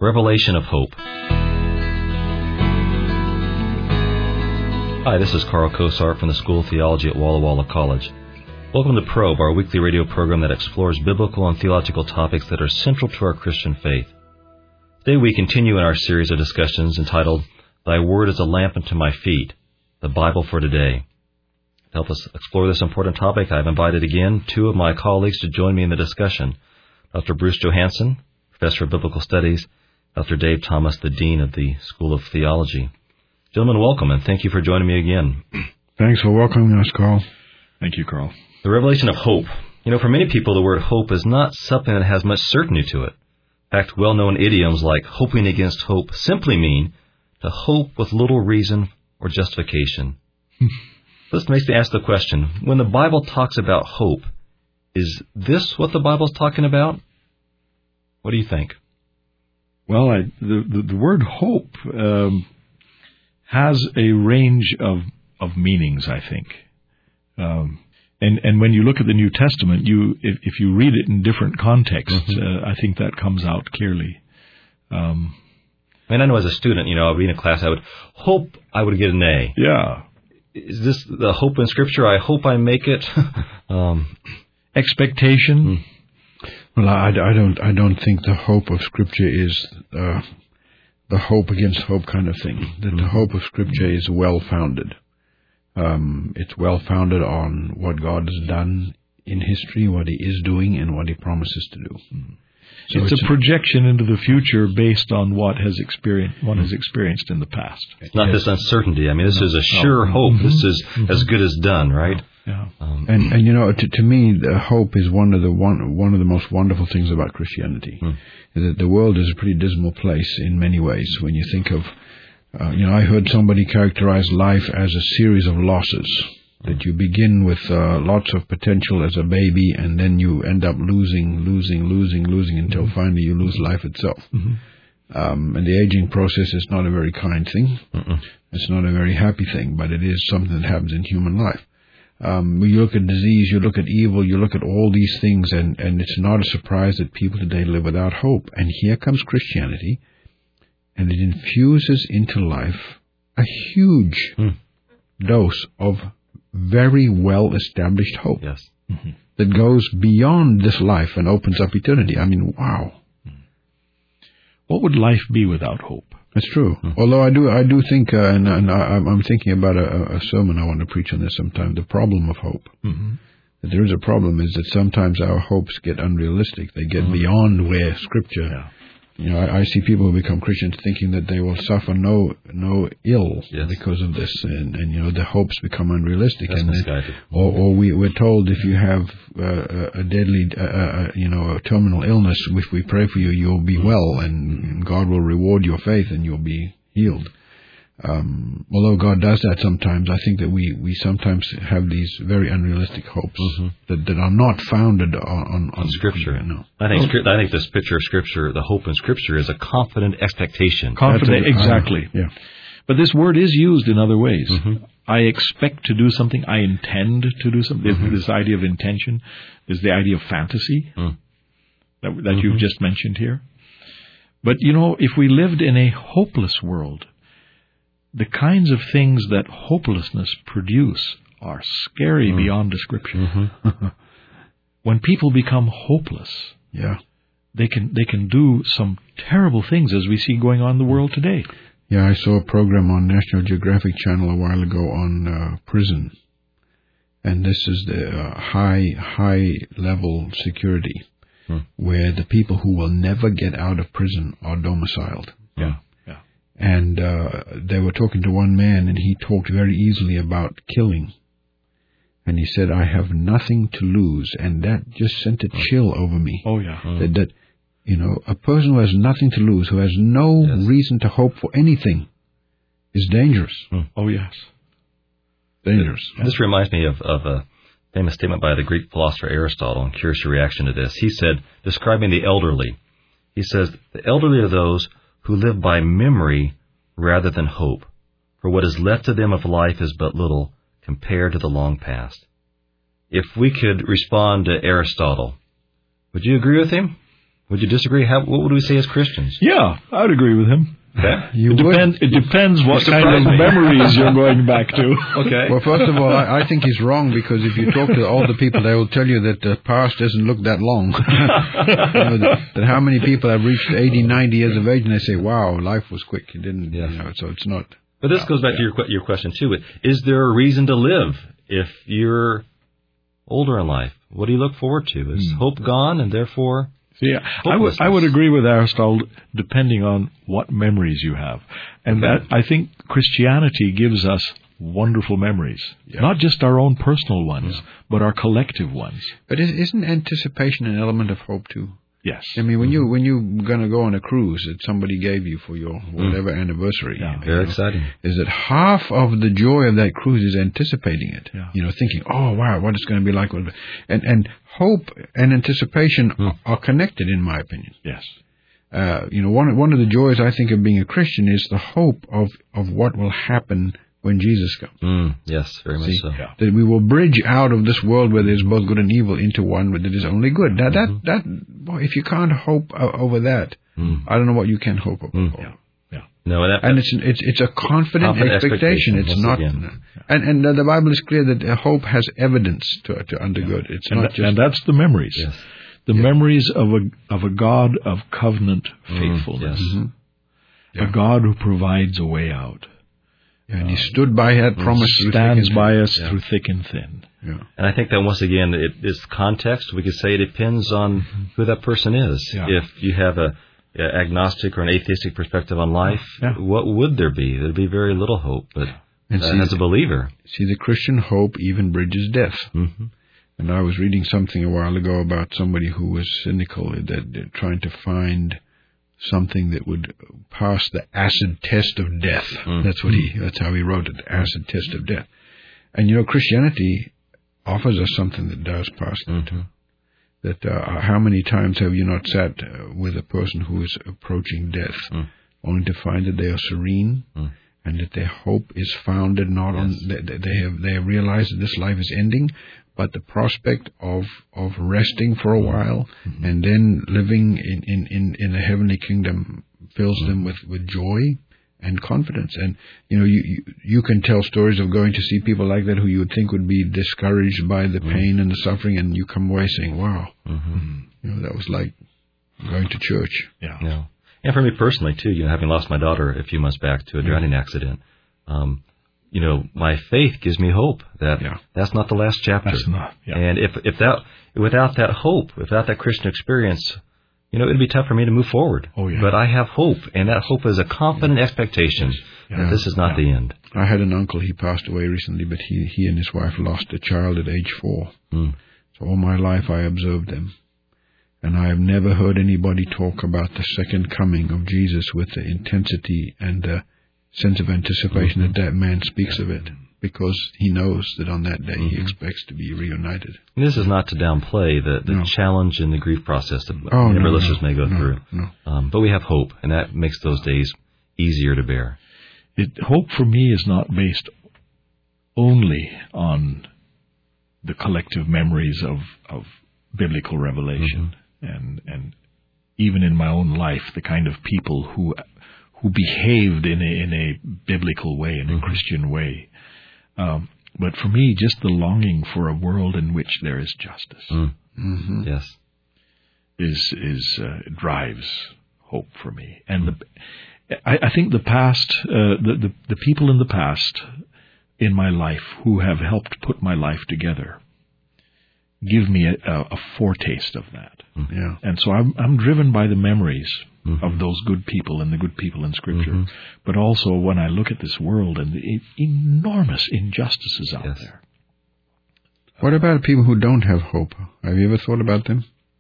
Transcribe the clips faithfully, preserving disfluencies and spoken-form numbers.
Revelation of Hope. Hi, this is Carl Kosar from the School of Theology at Walla Walla College. Welcome to Probe, our weekly radio program that explores biblical and theological topics that are central to our Christian faith. Today we continue in our series of discussions entitled, Thy Word is a Lamp unto My Feet, the Bible for Today. To help us explore this important topic, I've invited again two of my colleagues to join me in the discussion. Doctor Bruce Johansson, Professor of Biblical Studies, Doctor Dave Thomas, the Dean of the School of Theology. Gentlemen, welcome, and thank you for joining me again. Thanks for welcoming us, Carl. Thank you, Carl. The revelation of hope. You know, for many people, the word hope is not something that has much certainty to it. In fact, well-known idioms like hoping against hope simply mean to hope with little reason or justification. This makes me ask the question, when the Bible talks about hope, is this what the Bible's talking about? What do you think? Well, I, the, the the word hope um, has a range of of meanings, I think. Um, and and when you look at the New Testament, you if, if you read it in different contexts, mm-hmm. uh, I think that comes out clearly. Um, I mean, I know as a student, you know, I'd be in a class, I would hope I would get an A. Yeah. Is this the hope in Scripture? I hope I make it. um, Expectation. Mm. Well, I, I don't I don't think the hope of Scripture is uh, the hope against hope kind of thing. That mm-hmm. the hope of Scripture is well-founded. Um, it's well-founded on what God has done in history, what He is doing, and what He promises to do. Mm-hmm. So it's, it's a projection into the future based on what has experienced one has experienced in the past. It's not yes. this uncertainty. I mean, this no, is a sure no. hope. Mm-hmm. This is mm-hmm. as good as done, right? Yeah. Um, and and you know, to, to me, the hope is one of the one one of the most wonderful things about Christianity. Mm. That the world is a pretty dismal place in many ways. When you think of, uh, you know, I heard somebody characterize life as a series of losses. That you begin with uh, lots of potential as a baby, and then you end up losing, losing, losing, losing until mm-hmm. finally you lose life itself. Mm-hmm. Um, and the aging process is not a very kind thing. Mm-mm. It's not a very happy thing, but it is something that happens in human life. Um, when you look at disease, you look at evil, you look at all these things, and, and it's not a surprise that people today live without hope. And here comes Christianity, and it infuses into life a huge mm. dose of very well-established hope. Yes. Mm-hmm. That goes beyond this life and opens up eternity. I mean, wow. What would life be without hope? That's true. Mm-hmm. Although I do, I do think, uh, and, and I, I'm thinking about a, a sermon I want to preach on this sometime. The problem of hope. Mm-hmm. That there is a problem is that sometimes our hopes get unrealistic. They get mm-hmm. beyond where Scripture. Yeah. You know, I, I see people who become Christians thinking that they will suffer no no ill yes. because of this, and, and you know the hopes become unrealistic. That's and misguided. Or, or we, we're told if you have uh, a deadly, uh, uh, you know, a terminal illness, if we pray for you, you'll be well, and God will reward your faith, and you'll be healed. Um, although God does that sometimes, I think that we, we sometimes have these very unrealistic hopes mm-hmm. that, that are not founded on, on, on Scripture. No. I think oh. I think this picture of Scripture, the hope in Scripture, is a confident expectation. Confident, exactly. Uh, yeah. But this word is used in other ways. Mm-hmm. I expect to do something. I intend to do something. Mm-hmm. This idea of intention is the idea of fantasy mm. that, that mm-hmm. you've just mentioned here. But, you know, if we lived in a hopeless world, the kinds of things that hopelessness produce are scary mm. beyond description. Mm-hmm. When people become hopeless, yeah, they can they can do some terrible things, as we see going on in the world today. Yeah, I saw a program on National Geographic Channel a while ago on uh, prison, and this is the uh, high high level security mm. where the people who will never get out of prison are domiciled. Yeah. And uh, they were talking to one man, and he talked very easily about killing. And he said, I have nothing to lose. And that just sent a chill over me. Oh, yeah. Mm. That, that, you know, a person who has nothing to lose, who has no yes. reason to hope for anything, is dangerous. Mm. Oh, yes. Dangerous. This, this reminds me of, of a famous statement by the Greek philosopher Aristotle, and curious your reaction to this. He said, describing the elderly, he says, the elderly are those who live by memory rather than hope, for what is left to them of life is but little compared to the long past. If we could respond to Aristotle, would you agree with him? Would you disagree? How, what would we say as Christians? Yeah, I would agree with him. Okay. You it, would. depends, it depends what You kind of surprised me. memories you're going back to. Okay. Well, first of all, I, I think he's wrong, because if you talk to older people, they will tell you that the past doesn't look that long. You know, that, that how many people have reached eighty, ninety years of age and they say, wow, life was quick. It didn't, Yes. you know, so it's not. But this goes back yeah. to your que- your question, too. Is there a reason to live if you're older in life? What do you look forward to? Is Hmm. hope gone and therefore... Yeah, I would I would agree with Aristotle, depending on what memories you have, and Okay. that I think Christianity gives us wonderful memories, Yeah. not just our own personal ones, Yeah. but our collective ones. But is- isn't anticipation an element of hope too? Yes, I mean, when you when you're gonna go on a cruise that somebody gave you for your whatever anniversary, Yeah. you Very know, exciting. is that half of the joy of that cruise is anticipating it. Yeah. You know, thinking, oh wow, what it's going to be like, and and hope and anticipation Hmm. are, are connected, in my opinion. yes, Uh, you know, one one of the joys I think of being a Christian is the hope of of what will happen when Jesus comes. Mm, yes, very much See? so. yeah, That we will bridge out of this world where there's both good and evil into one where that is only good. Now that Mm-hmm. that boy, if you can't hope o- over that, Mm. I don't know what you can hope over. Mm. yeah, yeah. No, and, that, And it's it's it's a confident, Confident expectation. expectation, It's once not, again. and and the, the Bible is clear that uh, hope has evidence to to undergird. It's And, not tha- just and that's the memories, yes. the Yeah. memories of a of a God of covenant Mm, faithfulness, yes. Mhm. Yeah. a God who provides a way out, Yeah, and He stood by that promise. through thick stands and by thin. us Yeah. through thick and thin. Yeah. And I think that once again, it is context. We could say it depends on who that person is. Yeah. If you have a, a agnostic or an atheistic perspective on life, Yeah. what would there be? There'd be very little hope. But And uh, see, as a believer, see, the Christian hope even bridges death. mm-hmm. And I was reading something a while ago about somebody who was cynical, that that trying to find something that would pass the acid test of death. Mm. That's what he. That's how he wrote it. The acid test of death. And you know, Christianity offers us something that does pass that. Mm-hmm. That uh, how many times have you not sat uh, with a person who is approaching death, Mm. only to find that they are serene, Mm. and that their hope is founded not Yes. on they, they they have they have realized that this life is ending, but the prospect of of resting for a while Mm-hmm. and then living in in in, in a heavenly kingdom fills Mm-hmm. them with with joy and confidence. And you know, you, you you can tell stories of going to see people like that who you would think would be discouraged by the Mm-hmm. pain and the suffering, and you come away saying, "Wow, Mm-hmm. you know, that was like going to church." Yeah, Yeah. And for me personally, too, you know, having lost my daughter a few months back to a drowning accident, um, you know, my faith gives me hope that Yeah. that's not the last chapter. that's not. Yeah. And if if that without that hope, without that Christian experience, you know, it'd be tough for me to move forward. Oh, yeah. But I have hope, and that hope is a confident expectation Yeah. that this is not Yeah. the end. I had an uncle. He passed away recently, but he he and his wife lost a child at age four. Mm. So all my life I observed them. And I have never heard anybody talk about the second coming of Jesus with the intensity and the sense of anticipation Mm-hmm. that that man speaks of it, because he knows that on that day he Mm-hmm. expects to be reunited. And this is not to downplay the, the No. challenge and the grief process that Oh, many of no, our listeners no, may go no, through. no. Um, but we have hope, and that makes those days easier to bear. It, hope for me is not based only on the collective memories of, of biblical revelation, and and even in my own life, the kind of people who who behaved in a in a biblical way, in a Christian way. Um, but for me, just the longing for a world in which there is justice Mm. Mm-hmm. Yes. is is uh, drives hope for me. And the, I, I think the past, uh, the, the the people in the past in my life who have helped put my life together give me a, a, a foretaste of that. Yeah. And so I'm I'm driven by the memories Mm-hmm. of those good people and the good people in Scripture, Mhm. but also when I look at this world and the e- enormous injustices out Yes. there. What about people who don't have hope? Have you ever thought about them?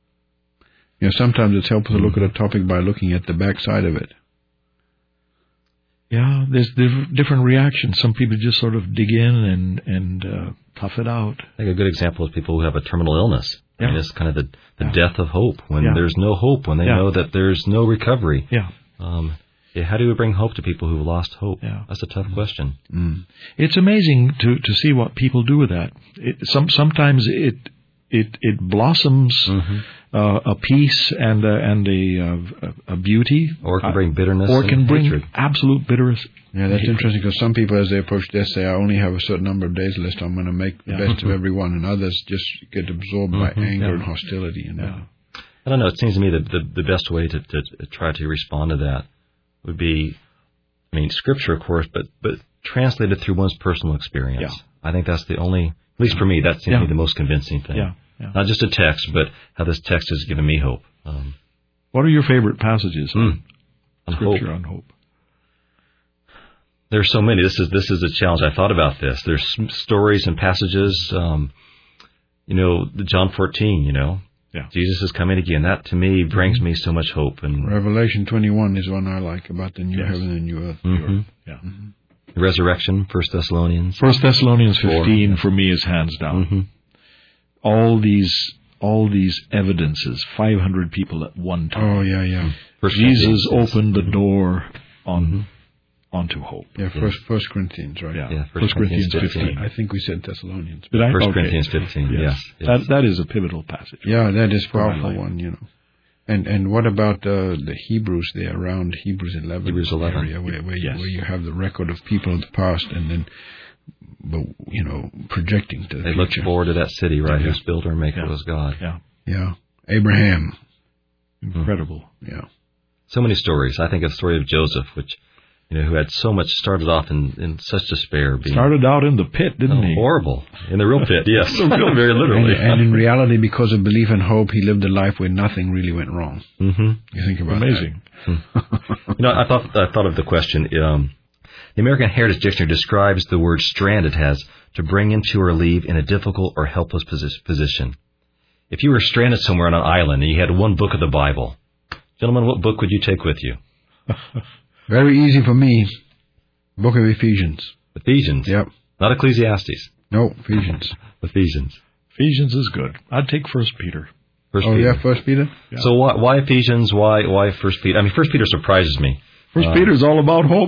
You know, sometimes it's helpful to look at a topic by looking at the backside of it. Yeah, there's diff- different reactions. Some people just sort of dig in and and uh, tough it out. I think a good example is people who have a terminal illness. I mean, Yeah. it's kind of the, the Yeah. death of hope, when Yeah. there's no hope, when they Yeah. know that there's no recovery. Yeah, Um, yeah, how do we bring hope to people who've lost hope? Yeah. That's a tough question. Mm. it's amazing to, to see what people do with that. It, some sometimes it it it blossoms mm-hmm. uh, a peace and a, and a, a, a beauty, or it can bring bitterness, or it can and bring hatred. absolute bitterness. Yeah, that's interesting because some people, as they approach death, say, "I only have a certain number of days left. I'm going to make the yeah. best of every one," and others just get absorbed mm-hmm. by anger yeah. and hostility. And yeah. I don't know. It seems to me that the, the best way to, to try to respond to that would be, I mean, Scripture, of course, but but translated through one's personal experience. Yeah. I think that's the only, at least for me, that seems yeah. to be the most convincing thing. Yeah. Yeah. Not just a text, but how this text has given me hope. Um, what are your favorite passages mm, on Scripture hope. on hope? There's so many. This is this is a challenge. I thought about this. There's stories and passages. Um, you know, John fourteen. You know, yeah. Jesus is coming again. That to me brings mm-hmm. me so much hope. And Revelation twenty-one is one I like about the new yes. heaven and new earth. Mm-hmm. Yeah. Mm-hmm. Resurrection. First Thessalonians. First Thessalonians fifteen for me is hands down. Mm-hmm. All these all these evidences. Five hundred people at one time. Oh yeah, yeah. First Jesus opened the door on. Mm-hmm. onto hope. Yeah, first First Corinthians, right? Yeah, yeah First Corinthians fifteen. I think we said Thessalonians. Did I? First okay. Corinthians fifteen. Yes, yes. yes. That that is a pivotal passage. Yeah, that is a powerful one. You know, and and what about uh, the Hebrews there around Hebrews eleven? Hebrews eleven, area where where, yes. you, where you have the record of people of the past, and then, but you know, projecting to the they future. looked forward to that city, right? Yeah. Whose builder and maker yeah. was God. Yeah, yeah. Abraham, incredible. Mm. Yeah, so many stories. I think of the story of Joseph, which. You know, who had so much, started off in, in such despair. Being, started out in the pit, didn't oh, he? Horrible. In the real pit, yes. Very literally. And, and in reality, because of belief and hope, he lived a life where nothing really went wrong. Mm-hmm. You think about Amazing. that. You know, I thought I thought of the question. Um, the American Heritage Dictionary describes the word stranded as to bring into or leave in a difficult or helpless position. If you were stranded somewhere on an island and you had one book of the Bible, gentlemen, what book would you take with you? Very easy for me. Book of Ephesians. Ephesians? Yep. Not Ecclesiastes? No, Ephesians. Ephesians. Ephesians is good. I'd take First Peter. First oh, Peter. yeah, First Peter? Yeah. So why, why Ephesians? Why why First Peter? I mean, First Peter surprises me. First uh, Peter's all about hope.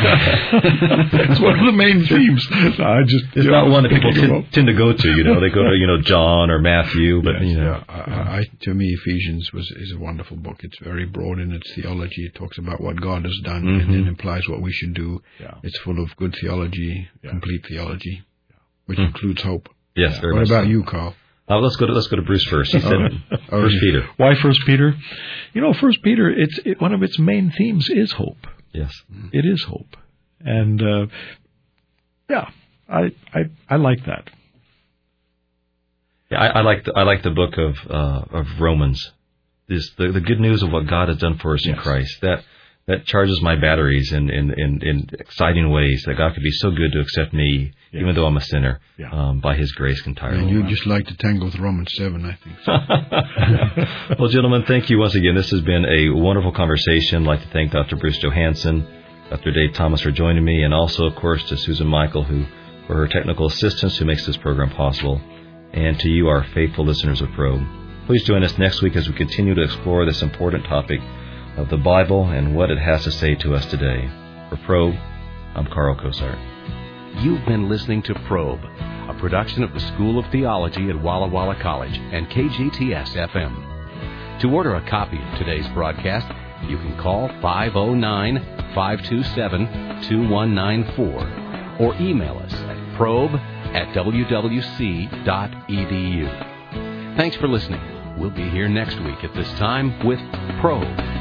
It's one of the main themes. I just It's not know, one that people t- tend to go to, you know. They go to, you know, John or Matthew, but, yes, you know. Yeah, I, I, to me, Ephesians was is a wonderful book. It's very broad in its theology. It talks about what God has done mm-hmm. and then implies what we should do. Yeah. It's full of good theology, yeah. complete theology, yeah. which mm. includes hope. Yes, yeah. very What much about so. you, Carl? Uh, let's go to let's go to Bruce first. He said oh, First Peter. Why First Peter? You know, First Peter. It's it, one of its main themes is hope. Yes, it is hope, and uh, yeah, I, I I like that. Yeah, I, I like the, I like the book of uh, of Romans. This the, the good news of what God has done for us yes. in Christ. That that charges my batteries in, in, in, in exciting ways. That God could be so good to accept me, yes. even though I'm a sinner, yeah. um, by His grace entirely. And you just like to tangle with Romans seven, I think. So. Well, gentlemen, thank you once again. This has been a wonderful conversation. I'd like to thank Doctor Bruce Johansson, Doctor Dave Thomas for joining me, and also, of course, to Susan Michael, who for her technical assistance, who makes this program possible, and to you, our faithful listeners of Probe. Please join us next week as we continue to explore this important topic of the Bible and what it has to say to us today. For Probe, I'm Carl Cosart. You've been listening to Probe, a production of the School of Theology at Walla Walla College and K G T S F M. To order a copy of today's broadcast, you can call five oh nine, five two seven, two one nine four or email us at probe at w w c dot e d u. Thanks for listening. We'll be here next week at this time with Probe.